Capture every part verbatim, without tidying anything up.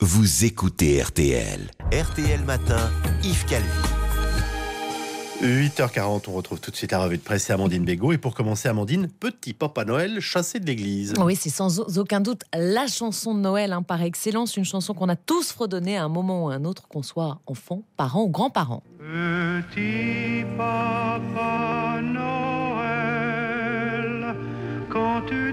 vous écoutez R T L. R T L Matin, Yves Calvi. huit heures quarante, on retrouve tout de suite la revue de presse et Amandine Bégaud. Et pour commencer, Amandine, petit Papa Noël chassé de l'église. Oui, c'est sans aucun doute la chanson de Noël hein, par excellence, une chanson qu'on a tous fredonnée à un moment ou à un autre, qu'on soit enfant, parent ou grands-parents. Petit Papa Noël, quand tu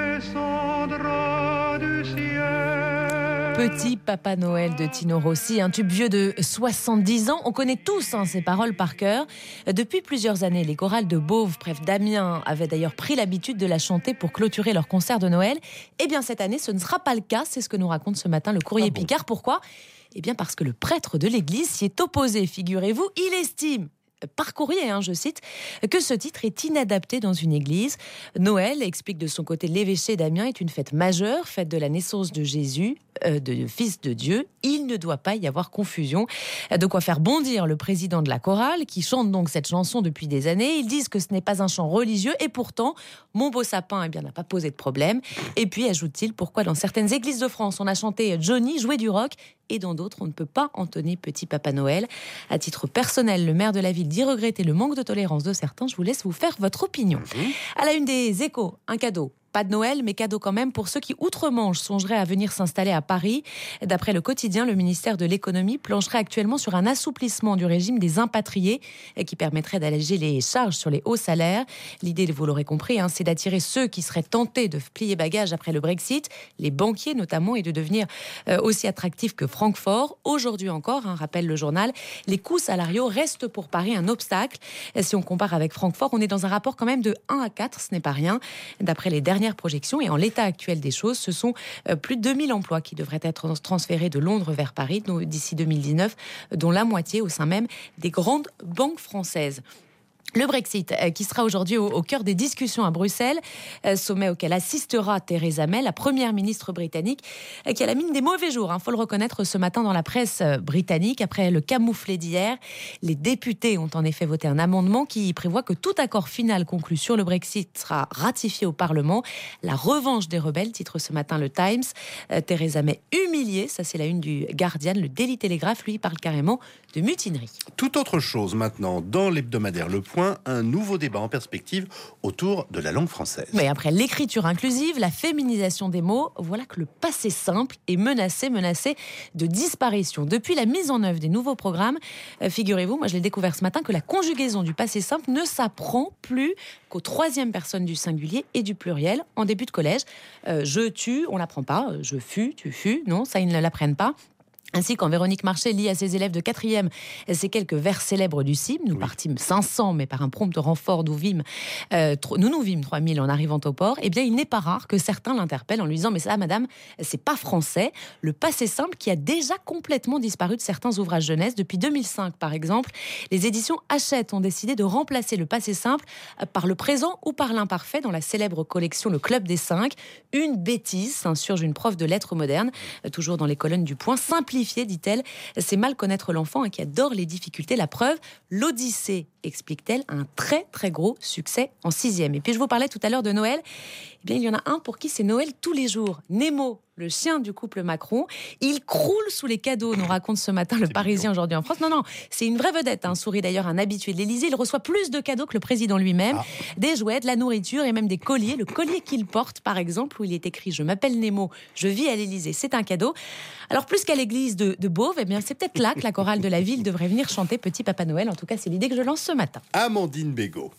descendras du ciel. Petit Papa Noël de Tino Rossi, un tube vieux de soixante-dix ans. On connaît tous hein, ces paroles par cœur. Depuis plusieurs années, les chorales de Beauvais, bref d'Amiens, avaient d'ailleurs pris l'habitude de la chanter pour clôturer leur concert de Noël. Eh bien cette année, ce ne sera pas le cas. C'est ce que nous raconte ce matin le Courrier Ah bon Picard. Pourquoi ? Eh bien parce que le prêtre de l'église s'y est opposé, figurez-vous. Il estime, par courrier, hein, je cite, que ce titre est inadapté dans une église. Noël, explique de son côté l'évêché d'Amiens, est une fête majeure, fête de la naissance de Jésus, euh, de Fils de Dieu. Il ne doit pas y avoir confusion. De quoi faire bondir le président de la chorale, qui chante donc cette chanson depuis des années. Ils disent que ce n'est pas un chant religieux, et pourtant, Mon beau sapin eh bien, n'a pas posé de problème. Et puis, ajoute-t-il, pourquoi dans certaines églises de France, on a chanté Johnny, jouer du rock, et dans d'autres, on ne peut pas entonner Petit Papa Noël. À titre personnel, le maire de la ville dit regretter le manque de tolérance de certains. Je vous laisse vous faire votre opinion. Mmh. À la une des Échos, un cadeau. Pas de Noël, mais cadeau quand même pour ceux qui, outre-Manche, songeraient à venir s'installer à Paris. D'après le quotidien, le ministère de l'économie plancherait actuellement sur un assouplissement du régime des impatriés qui permettrait d'alléger les charges sur les hauts salaires. L'idée, vous l'aurez compris, hein, c'est d'attirer ceux qui seraient tentés de plier bagages après le Brexit, les banquiers notamment, et de devenir euh, aussi attractifs que Francfort. Aujourd'hui encore, hein, rappelle le journal, les coûts salariaux restent pour Paris un obstacle. Et si on compare avec Francfort, on est dans un rapport quand même de un à quatre, ce n'est pas rien. D'après les dernières projections, et en l'état actuel des choses, ce sont plus de deux mille emplois qui devraient être transférés de Londres vers Paris d'ici deux mille dix-neuf, dont la moitié au sein même des grandes banques françaises. Le Brexit, qui sera aujourd'hui au, au cœur des discussions à Bruxelles, sommet auquel assistera Theresa May, la première ministre britannique, qui a la mine des mauvais jours, il faut le reconnaître ce matin dans la presse britannique. Après le camouflet d'hier, les députés ont en effet voté un amendement qui prévoit que tout accord final conclu sur le Brexit sera ratifié au Parlement. La revanche des rebelles, titre ce matin le Times. Theresa May humiliée, ça c'est la une du Guardian. Le Daily Telegraph, lui, parle carrément de mutinerie. Tout autre chose maintenant, dans l'hebdomadaire Le Point, un nouveau débat en perspective autour de la langue française. Mais après l'écriture inclusive, la féminisation des mots, voilà que le passé simple est menacé, menacé de disparition. Depuis la mise en œuvre des nouveaux programmes, euh, figurez-vous, moi je l'ai découvert ce matin, que la conjugaison du passé simple ne s'apprend plus qu'aux troisième personne du singulier et du pluriel en début de collège. Euh, je, tu, on l'apprend pas. Je fus, tu fus, non, ça ils ne l'apprennent pas. Ainsi, quand Véronique Marchais lit à ses élèves de quatrième ces quelques vers célèbres du C I M, nous oui. partîmes cinq cents, mais par un prompt renfort nous vîmes, euh, nous nous vîmes trois mille en arrivant au port, eh bien, il n'est pas rare que certains l'interpellent en lui disant « Mais ça, madame, c'est pas français ». Le passé simple qui a déjà complètement disparu de certains ouvrages jeunesse. Depuis deux mille cinq, par exemple, les éditions Hachette ont décidé de remplacer le passé simple par le présent ou par l'imparfait dans la célèbre collection Le Club des Cinq. Une bêtise, s'insurge une prof de lettres modernes, toujours dans les colonnes du Point, simple dit-elle, c'est mal connaître l'enfant hein, qui adore les difficultés. La preuve, l'Odyssée, explique-t-elle, a un très très gros succès en sixième. Et puis je vous parlais tout à l'heure de Noël. Eh bien, il y en a un pour qui c'est Noël tous les jours. Nemo, le chien du couple Macron, il croule sous les cadeaux, nous raconte ce matin le Parisien aujourd'hui en France. Non, non, c'est une vraie vedette, hein, sourit d'ailleurs un habitué de l'Élysée. Il reçoit plus de cadeaux que le président lui-même. Ah. Des jouets, de la nourriture et même des colliers. Le collier qu'il porte, par exemple, où il est écrit « Je m'appelle Nemo, je vis à l'Élysée », c'est un cadeau. Alors, plus qu'à l'église de, de Beauvais, eh bien, c'est peut-être là que la chorale de la ville devrait venir chanter Petit Papa Noël. En tout cas, c'est l'idée que je lance ce matin. Amandine Bégaud.